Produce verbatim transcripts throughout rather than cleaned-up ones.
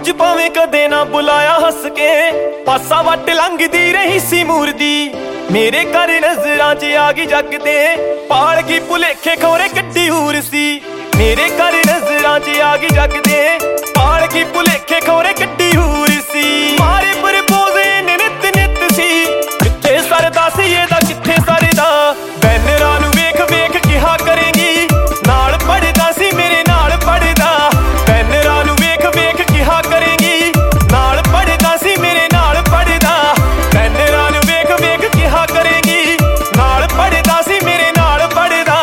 च भावें कदे ना बुलाया हस के, पासा वट लंघदी रही सी मूरदी, मेरे घर नजरां च आ गई जग दे, पाल की भुलेखे खोरे कड्डी हूर सी। मेरे घर नजरां च आ गई जग दे, पाल की भुलेखे खोरे कड्डी हूर सी। मारे प्रपोज इन्ने नित नित सी, कित्थे सरदा सी एदा कित्थे सरदा, बैनरां नूं वेख वेख किहा करेंगी, नाल पढ़दा सी मेरे नाल पढ़दा, बैनरां नूं वेख वेख किहा करेंगी, नाल पढ़दा सी मेरे नाल पढ़दा, बैनरां नूं वेख वेख किहा करेंगी, नाल पढ़दा सी मेरे नाल पढ़दा।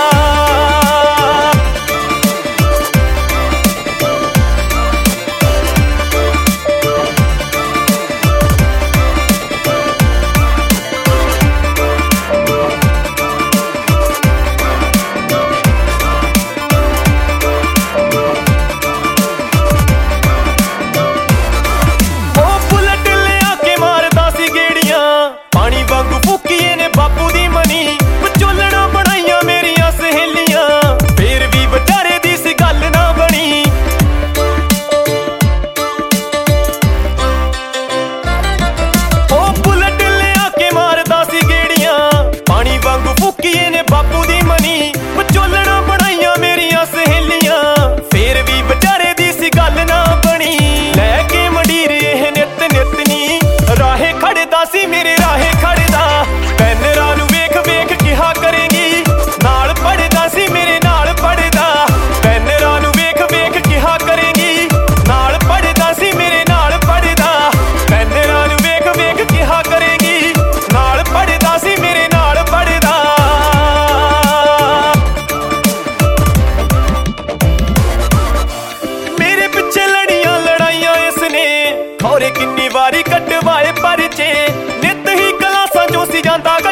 पानी वांगू फूकीए ने बापू दी मनी, विचोलना बनाइया मेरिया सहेलियां, फिर भी बेचारे दी सी गल ना बनी। ओ बुलेट ले आके मारदा सी गेड़ियां, पानी वांगू फूकीए ने बापू दी मनी, विचोलना बनाइया मेरिया सहेलियां, फिर भी बेचारे दी सी गल ना बनी। लैके मंडीर एह नित नित नी, राहे खड़दा सी मेरे राहे खड़दा, बैनरां नूं वेख वेख किहा करेंगी, नाल पढ़दा सी मेरे नाल पढ़दा, बैनरां नूं वेख वेख किहा करेंगी, नाल पढ़दा सी मेरे नाल पढ़दा, बैनरां नूं वेख वेख किहा करेंगी, नाल पढ़दा सी मेरे नाल पढ़दा। मेरे पिछे लड़ियां लड़ाइयां इसने, खौरे किन्नी वारी कटवाए परचे, नित ही क्लासां चों सी जांदा